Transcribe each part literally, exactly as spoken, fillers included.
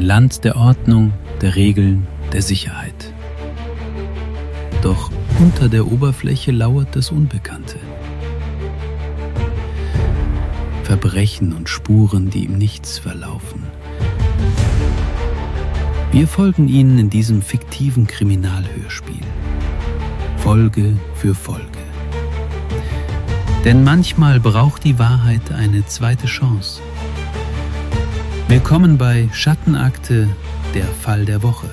Land der Ordnung, der Regeln, der Sicherheit. Doch unter der Oberfläche lauert das Unbekannte. Verbrechen und Spuren, die im Nichts verlaufen. Wir folgen Ihnen in diesem fiktiven Kriminalhörspiel. Folge für Folge. Denn manchmal braucht die Wahrheit eine zweite Chance. Willkommen bei Schattenakte, der Fall der Woche.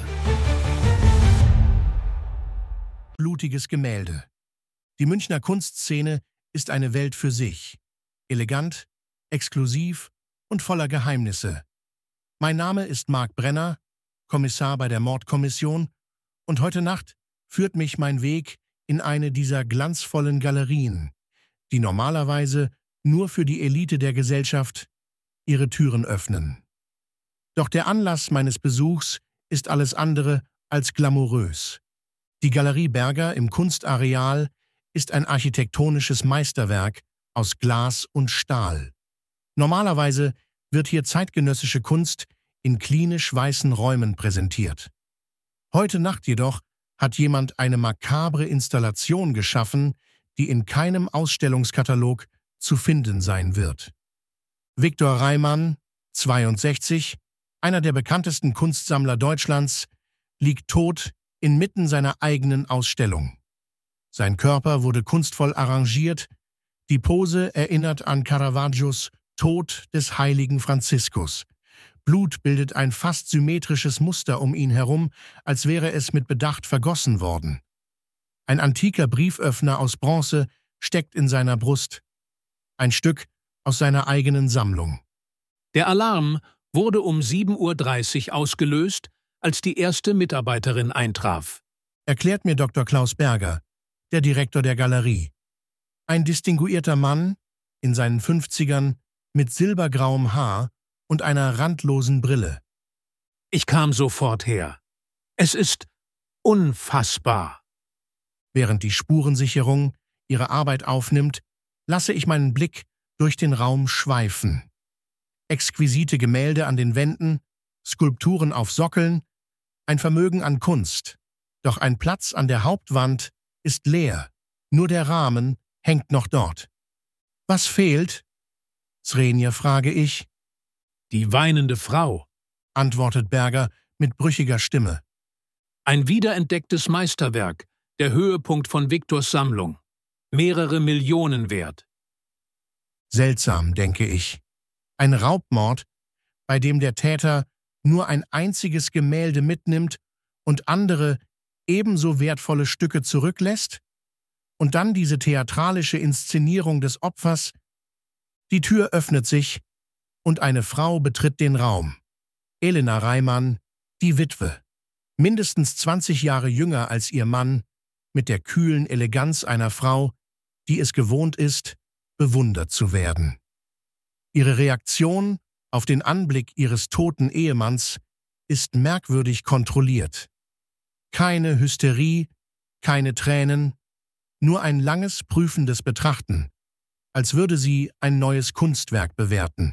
Blutiges Gemälde. Die Münchner Kunstszene ist eine Welt für sich. Elegant, exklusiv und voller Geheimnisse. Mein Name ist Marc Brenner, Kommissar bei der Mordkommission, und heute Nacht führt mich mein Weg in eine dieser glanzvollen Galerien, die normalerweise nur für die Elite der Gesellschaft ihre Türen öffnen. Doch der Anlass meines Besuchs ist alles andere als glamourös. Die Galerie Berger im Kunstareal ist ein architektonisches Meisterwerk aus Glas und Stahl. Normalerweise wird hier zeitgenössische Kunst in klinisch weißen Räumen präsentiert. Heute Nacht jedoch hat jemand eine makabre Installation geschaffen, die in keinem Ausstellungskatalog zu finden sein wird. Viktor Reimann, zweiundsechzig, einer der bekanntesten Kunstsammler Deutschlands, liegt tot inmitten seiner eigenen Ausstellung. Sein Körper wurde kunstvoll arrangiert, die Pose erinnert an Caravaggios Tod des heiligen Franziskus. Blut bildet ein fast symmetrisches Muster um ihn herum, als wäre es mit Bedacht vergossen worden. Ein antiker Brieföffner aus Bronze steckt in seiner Brust, ein Stück aus seiner eigenen Sammlung. Der Alarm wurde um sieben Uhr dreißig ausgelöst, als die erste Mitarbeiterin eintraf. Erklärt mir Doktor Klaus Berger, der Direktor der Galerie. Ein distinguierter Mann, in seinen Fünfzigern, mit silbergrauem Haar und einer randlosen Brille. Ich kam sofort her. Es ist unfassbar. Während die Spurensicherung ihre Arbeit aufnimmt, lasse ich meinen Blick durch den Raum schweifen. Exquisite Gemälde an den Wänden, Skulpturen auf Sockeln, ein Vermögen an Kunst. Doch ein Platz an der Hauptwand ist leer, nur der Rahmen hängt noch dort. Was fehlt? Srenje, frage ich. Die weinende Frau, antwortet Berger mit brüchiger Stimme. Ein wiederentdecktes Meisterwerk, der Höhepunkt von Viktors Sammlung. Mehrere Millionen wert. Seltsam, denke ich. Ein Raubmord, bei dem der Täter nur ein einziges Gemälde mitnimmt und andere ebenso wertvolle Stücke zurücklässt? Und dann diese theatralische Inszenierung des Opfers. Die Tür öffnet sich und eine Frau betritt den Raum. Elena Reimann, die Witwe. Mindestens zwanzig Jahre jünger als ihr Mann, mit der kühlen Eleganz einer Frau, die es gewohnt ist, bewundert zu werden. Ihre Reaktion auf den Anblick ihres toten Ehemanns ist merkwürdig kontrolliert. Keine Hysterie, keine Tränen, nur ein langes, prüfendes Betrachten, als würde sie ein neues Kunstwerk bewerten.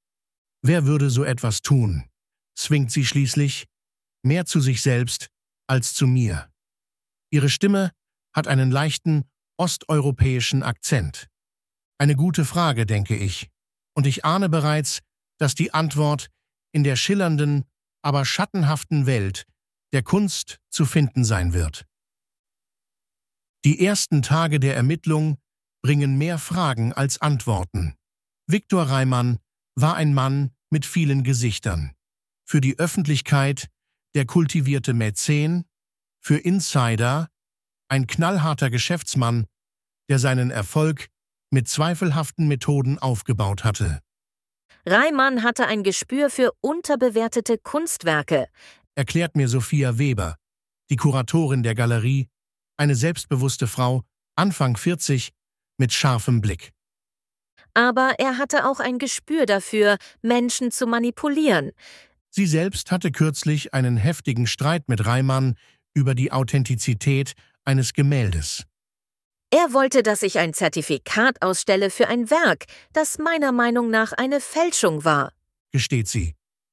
Wer würde so etwas tun? Zwingt sie schließlich, mehr zu sich selbst als zu mir. Ihre Stimme hat einen leichten osteuropäischen Akzent. Eine gute Frage, denke ich, und ich ahne bereits, dass die Antwort in der schillernden, aber schattenhaften Welt der Kunst zu finden sein wird. Die ersten Tage der Ermittlung bringen mehr Fragen als Antworten. Viktor Reimann war ein Mann mit vielen Gesichtern. Für die Öffentlichkeit der kultivierte Mäzen, für Insider ein knallharter Geschäftsmann, der seinen Erfolg mit zweifelhaften Methoden aufgebaut hatte. Reimann hatte ein Gespür für unterbewertete Kunstwerke, Erklärt mir Sophia Weber, die Kuratorin der Galerie, eine selbstbewusste Frau, Anfang vierzig, mit scharfem Blick. aber er hatte auch ein Gespür dafür, Menschen zu manipulieren. Sie selbst hatte kürzlich einen heftigen Streit mit Reimann über die Authentizität eines Gemäldes. Er wollte, dass ich ein Zertifikat ausstelle für ein Werk, das meiner Meinung nach eine Fälschung war. Gesteht sie.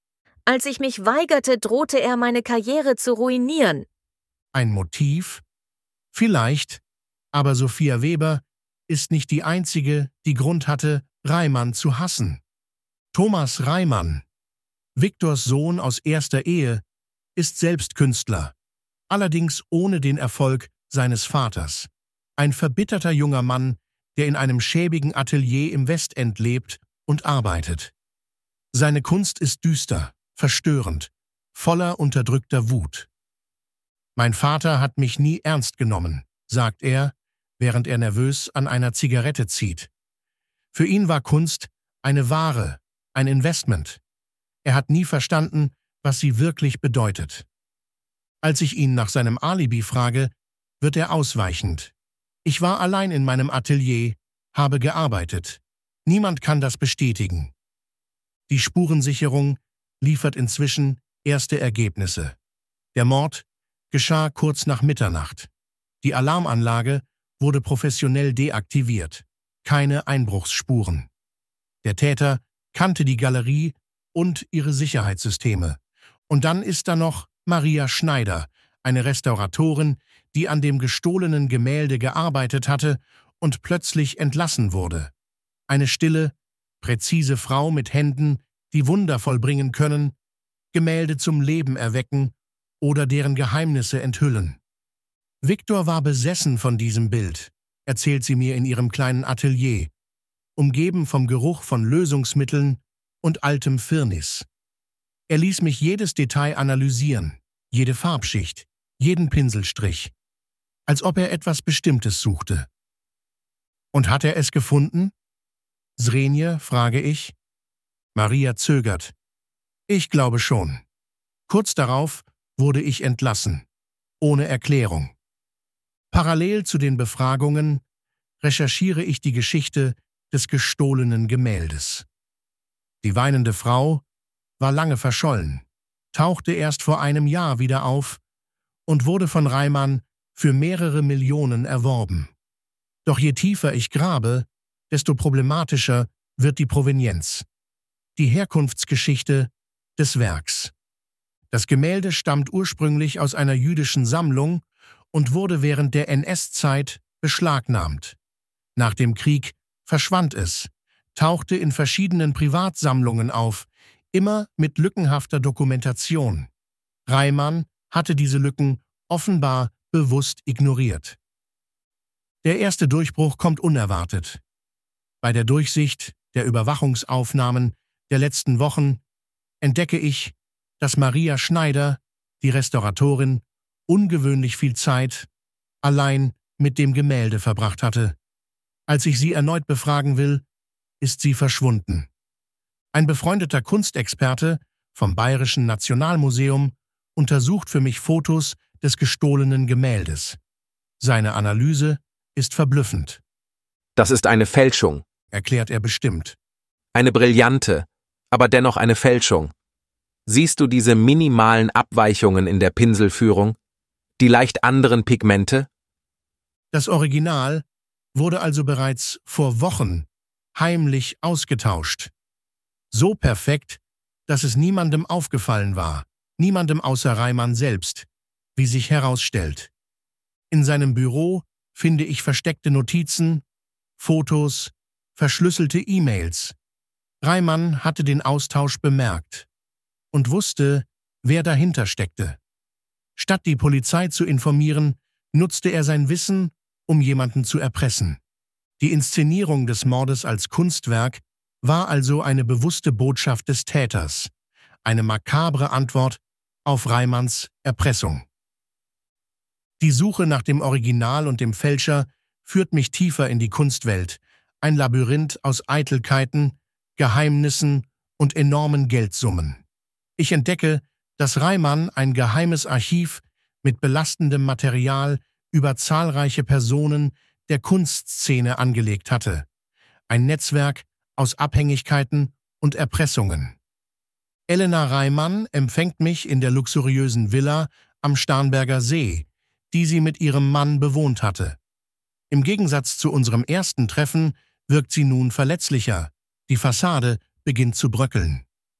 Als ich mich weigerte, drohte er, meine Karriere zu ruinieren. Ein Motiv? Vielleicht, aber Sophia Weber ist nicht die einzige, die Grund hatte, Reimann zu hassen. Thomas Reimann, Viktors Sohn aus erster Ehe, ist selbst Künstler, allerdings ohne den Erfolg seines Vaters. Ein verbitterter junger Mann, der in einem schäbigen Atelier im Westend lebt und arbeitet. Seine Kunst ist düster, verstörend, voller unterdrückter Wut. »Mein Vater hat mich nie ernst genommen«, sagt er, während er nervös an einer Zigarette zieht. Für ihn war Kunst eine Ware, ein Investment. Er hat nie verstanden, was sie wirklich bedeutet. Als ich ihn nach seinem Alibi frage, wird er ausweichend. Ich war allein in meinem Atelier, habe gearbeitet. Niemand kann das bestätigen. Die Spurensicherung liefert inzwischen erste Ergebnisse. Der Mord geschah kurz nach Mitternacht. Die Alarmanlage wurde professionell deaktiviert. Keine Einbruchsspuren. Der Täter kannte die Galerie und ihre Sicherheitssysteme. Und dann ist da noch Maria Schneider, eine Restauratorin, die an dem gestohlenen Gemälde gearbeitet hatte und plötzlich entlassen wurde. Eine stille, präzise Frau mit Händen, die Wunder vollbringen können, Gemälde zum Leben erwecken oder deren Geheimnisse enthüllen. Viktor war besessen von diesem Bild, erzählt sie mir in ihrem kleinen Atelier, umgeben vom Geruch von Lösungsmitteln und altem Firnis. Er ließ mich jedes Detail analysieren, jede Farbschicht, jeden Pinselstrich, als ob er etwas Bestimmtes suchte. Und hat er es gefunden? Zrenje, frage ich. Maria zögert. Ich glaube schon. Kurz darauf wurde ich entlassen, ohne Erklärung. Parallel zu den Befragungen recherchiere ich die Geschichte des gestohlenen Gemäldes. Die weinende Frau war lange verschollen, tauchte erst vor einem Jahr wieder auf und wurde von Reimann für mehrere Millionen erworben. Doch je tiefer ich grabe, desto problematischer wird die Provenienz, die Herkunftsgeschichte des Werks. Das Gemälde stammt ursprünglich aus einer jüdischen Sammlung und wurde während der N S-Zeit beschlagnahmt. Nach dem Krieg verschwand es, tauchte in verschiedenen Privatsammlungen auf, immer mit lückenhafter Dokumentation. Reimann hatte diese Lücken offenbar bewusst ignoriert. Der erste Durchbruch kommt unerwartet. Bei der Durchsicht der Überwachungsaufnahmen der letzten Wochen entdecke ich, dass Maria Schneider, die Restauratorin, ungewöhnlich viel Zeit allein mit dem Gemälde verbracht hatte. Als ich sie erneut befragen will, ist sie verschwunden. Ein befreundeter Kunstexperte vom Bayerischen Nationalmuseum untersucht für mich Fotos des gestohlenen Gemäldes. Seine Analyse ist verblüffend. Das ist eine Fälschung, Erklärt er bestimmt. eine brillante, aber dennoch eine Fälschung. Siehst du diese minimalen Abweichungen in der Pinselführung, die leicht anderen Pigmente? Das Original wurde also bereits vor Wochen heimlich ausgetauscht. So perfekt, dass es niemandem aufgefallen war, niemandem außer Reimann selbst, wie sich herausstellt. In seinem Büro finde ich versteckte Notizen, Fotos, verschlüsselte E-Mails. Reimann hatte den Austausch bemerkt und wusste, wer dahinter steckte. Statt die Polizei zu informieren, nutzte er sein Wissen, um jemanden zu erpressen. Die Inszenierung des Mordes als Kunstwerk war also eine bewusste Botschaft des Täters, eine makabre Antwort auf Reimanns Erpressung. Die Suche nach dem Original und dem Fälscher führt mich tiefer in die Kunstwelt, ein Labyrinth aus Eitelkeiten, Geheimnissen und enormen Geldsummen. Ich entdecke, dass Reimann ein geheimes Archiv mit belastendem Material über zahlreiche Personen der Kunstszene angelegt hatte. Ein Netzwerk aus Abhängigkeiten und Erpressungen. Elena Reimann empfängt mich in der luxuriösen Villa am Starnberger See, die sie mit ihrem Mann bewohnt hatte. Im Gegensatz zu unserem ersten Treffen wirkt sie nun verletzlicher. Die Fassade beginnt zu bröckeln.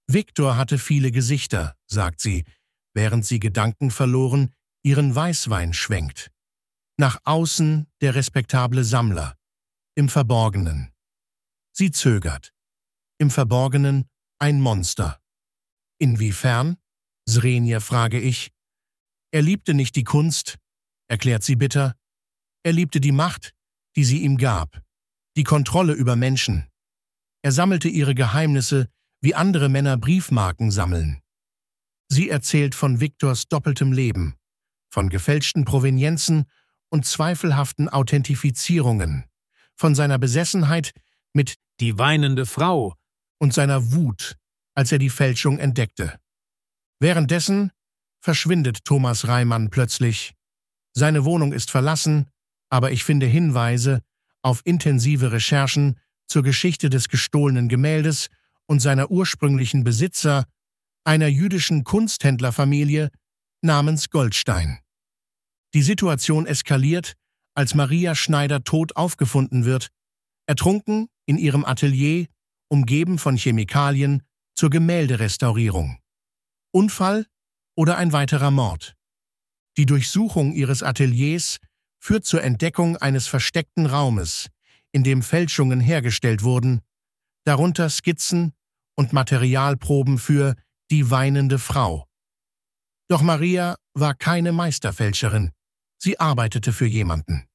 Viktor hatte viele Gesichter, sagt sie, während sie gedankenverloren ihren Weißwein schwenkt. Nach außen der respektable Sammler, im Verborgenen. Sie zögert. Im Verborgenen ein Monster. Inwiefern? Zrenje, frage ich. Er liebte nicht die Kunst, erklärt sie bitter. Er liebte die Macht, die sie ihm gab, die Kontrolle über Menschen. Er sammelte ihre Geheimnisse, wie andere Männer Briefmarken sammeln. Sie erzählt von Viktors doppeltem Leben, von gefälschten Provenienzen und zweifelhaften Authentifizierungen, von seiner Besessenheit mit Die weinende Frau und seiner Wut, als er die Fälschung entdeckte. Währenddessen verschwindet Thomas Reimann plötzlich. Seine Wohnung ist verlassen, aber ich finde Hinweise auf intensive Recherchen zur Geschichte des gestohlenen Gemäldes und seiner ursprünglichen Besitzer, einer jüdischen Kunsthändlerfamilie namens Goldstein. Die Situation eskaliert, als Maria Schneider tot aufgefunden wird, ertrunken in ihrem Atelier, umgeben von Chemikalien zur Gemälderestaurierung. Unfall oder ein weiterer Mord? Die Durchsuchung ihres Ateliers führt zur Entdeckung eines versteckten Raumes, in dem Fälschungen hergestellt wurden, darunter Skizzen und Materialproben für Die weinende Frau. Doch Maria war keine Meisterfälscherin, sie arbeitete für jemanden.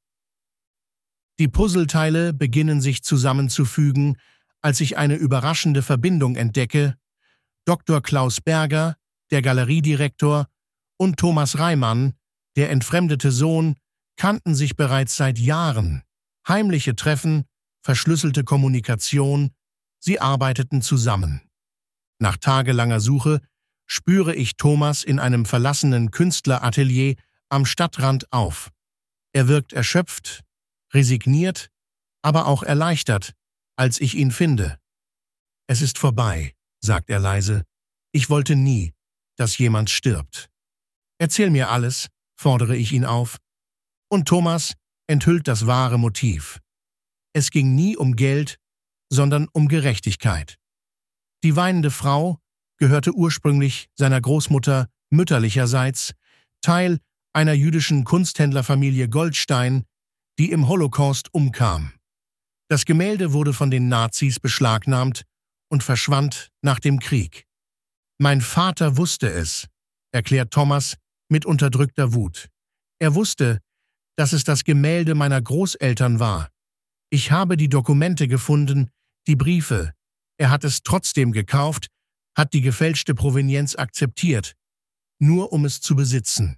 Die Puzzleteile beginnen sich zusammenzufügen, als ich eine überraschende Verbindung entdecke. Doktor Klaus Berger, der Galeriedirektor, und Thomas Reimann, der entfremdete Sohn, kannten sich bereits seit Jahren. Heimliche Treffen, verschlüsselte Kommunikation, sie arbeiteten zusammen. Nach tagelanger Suche spüre ich Thomas in einem verlassenen Künstleratelier am Stadtrand auf. Er wirkt erschöpft, resigniert, aber auch erleichtert, als ich ihn finde. Es ist vorbei, sagt er leise. Ich wollte nie, dass jemand stirbt. Erzähl mir alles, fordere ich ihn auf. Und Thomas enthüllt das wahre Motiv. Es ging nie um Geld, sondern um Gerechtigkeit. Die weinende Frau gehörte ursprünglich seiner Großmutter mütterlicherseits, Teil einer jüdischen Kunsthändlerfamilie Goldstein, die im Holocaust umkam. Das Gemälde wurde von den Nazis beschlagnahmt und verschwand nach dem Krieg. Mein Vater wusste es, erklärt Thomas mit unterdrückter Wut. Er wusste, dass es das Gemälde meiner Großeltern war. Ich habe die Dokumente gefunden, die Briefe. Er hat es trotzdem gekauft, hat die gefälschte Provenienz akzeptiert, nur um es zu besitzen.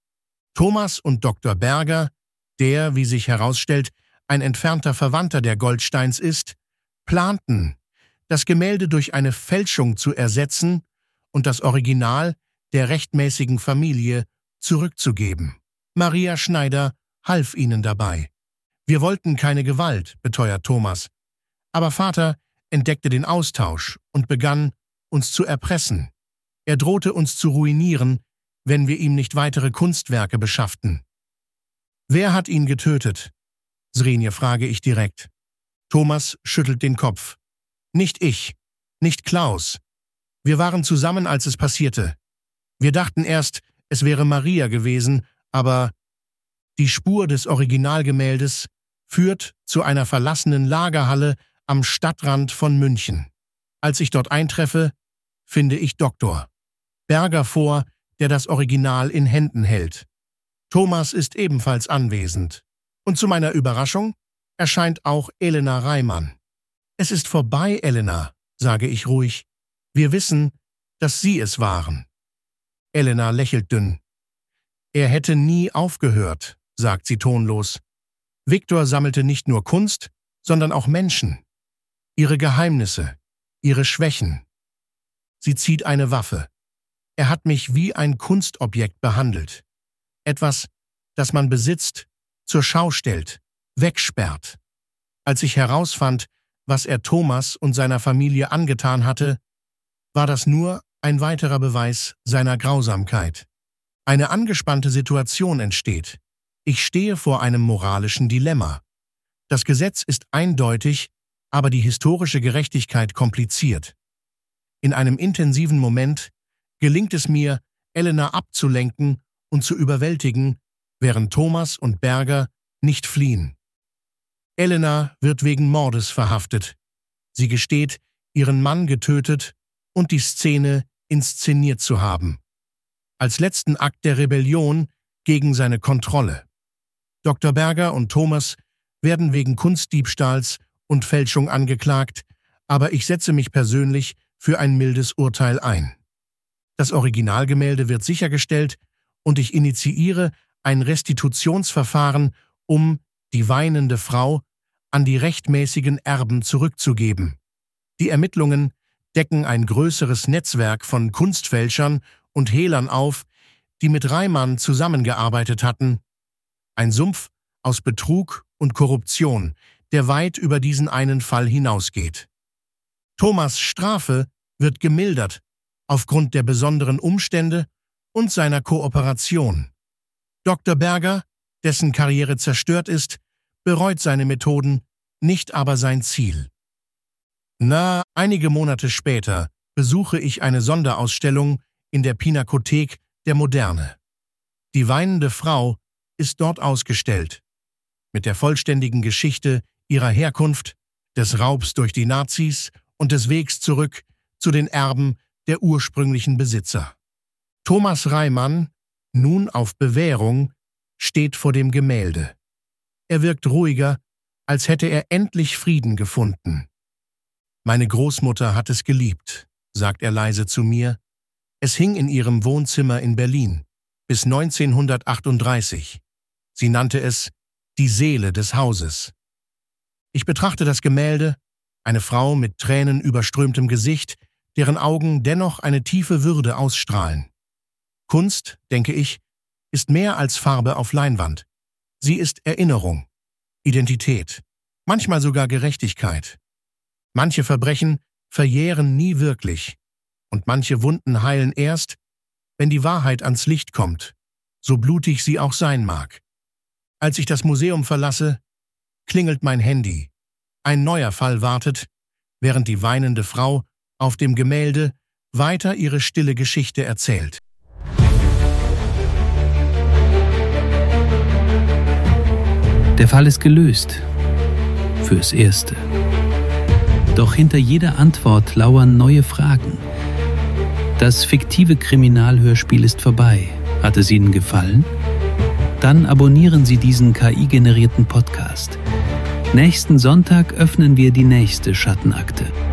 Thomas und Doktor Berger, der, wie sich herausstellt, ein entfernter Verwandter der Goldsteins ist, planten, das Gemälde durch eine Fälschung zu ersetzen und das Original der rechtmäßigen Familie zurückzugeben. Maria Schneider half ihnen dabei. Wir wollten keine Gewalt, beteuert Thomas. Aber Vater entdeckte den Austausch und begann, uns zu erpressen. Er drohte uns zu ruinieren, wenn wir ihm nicht weitere Kunstwerke beschafften. Wer hat ihn getötet? Zrenje, frage ich direkt. Thomas schüttelt den Kopf. Nicht ich, nicht Klaus. Wir waren zusammen, als es passierte. Wir dachten erst, es wäre Maria gewesen, aber die Spur des Originalgemäldes führt zu einer verlassenen Lagerhalle am Stadtrand von München. Als ich dort eintreffe, finde ich Doktor Berger vor, der das Original in Händen hält. Thomas ist ebenfalls anwesend. Und zu meiner Überraschung erscheint auch Elena Reimann. Es ist vorbei, Elena, sage ich ruhig. Wir wissen, dass Sie es waren. Elena lächelt dünn. Er hätte nie aufgehört, sagt sie tonlos. Viktor sammelte nicht nur Kunst, sondern auch Menschen. Ihre Geheimnisse, ihre Schwächen. Sie zieht eine Waffe. Er hat mich wie ein Kunstobjekt behandelt. Etwas, das man besitzt, zur Schau stellt, wegsperrt. Als ich herausfand, was er Thomas und seiner Familie angetan hatte, war das nur ein weiterer Beweis seiner Grausamkeit. Eine angespannte Situation entsteht. Ich stehe vor einem moralischen Dilemma. Das Gesetz ist eindeutig, aber die historische Gerechtigkeit kompliziert. In einem intensiven Moment gelingt es mir, Elena abzulenken und zu überwältigen, während Thomas und Berger nicht fliehen. Elena wird wegen Mordes verhaftet. Sie gesteht, ihren Mann getötet und die Szene inszeniert zu haben. Als letzten Akt der Rebellion gegen seine Kontrolle. Doktor Berger und Thomas werden wegen Kunstdiebstahls und Fälschung angeklagt, aber ich setze mich persönlich für ein mildes Urteil ein. Das Originalgemälde wird sichergestellt und ich initiiere ein Restitutionsverfahren, um die weinende Frau an die rechtmäßigen Erben zurückzugeben. Die Ermittlungen decken ein größeres Netzwerk von Kunstfälschern und Hehlern auf, die mit Reimann zusammengearbeitet hatten. Ein Sumpf aus Betrug und Korruption, der weit über diesen einen Fall hinausgeht. Thomas' Strafe wird gemildert aufgrund der besonderen Umstände und seiner Kooperation. Doktor Berger, dessen Karriere zerstört ist, bereut seine Methoden, nicht aber sein Ziel. Na, einige Monate später besuche ich eine Sonderausstellung in der Pinakothek der Moderne. Die weinende Frau ist dort ausgestellt, mit der vollständigen Geschichte ihrer Herkunft, des Raubs durch die Nazis und des Wegs zurück zu den Erben der ursprünglichen Besitzer. Thomas Reimann, nun auf Bewährung, steht vor dem Gemälde. Er wirkt ruhiger, als hätte er endlich Frieden gefunden. »Meine Großmutter hat es geliebt«, sagt er leise zu mir. Es hing in ihrem Wohnzimmer in Berlin bis neunzehnhundertachtunddreißig. Sie nannte es »die Seele des Hauses«. Ich betrachte das Gemälde, eine Frau mit tränenüberströmtem Gesicht, deren Augen dennoch eine tiefe Würde ausstrahlen. Kunst, denke ich, ist mehr als Farbe auf Leinwand. Sie ist Erinnerung, Identität, manchmal sogar Gerechtigkeit. Manche Verbrechen verjähren nie wirklich und manche Wunden heilen erst, wenn die Wahrheit ans Licht kommt, so blutig sie auch sein mag. Als ich das Museum verlasse, klingelt mein Handy. Ein neuer Fall wartet, während die weinende Frau auf dem Gemälde weiter ihre stille Geschichte erzählt. Der Fall ist gelöst. Fürs Erste. Doch hinter jeder Antwort lauern neue Fragen. Das fiktive Kriminalhörspiel ist vorbei. Hat es Ihnen gefallen? Dann abonnieren Sie diesen K I-generierten Podcast. Nächsten Sonntag öffnen wir die nächste Schattenakte.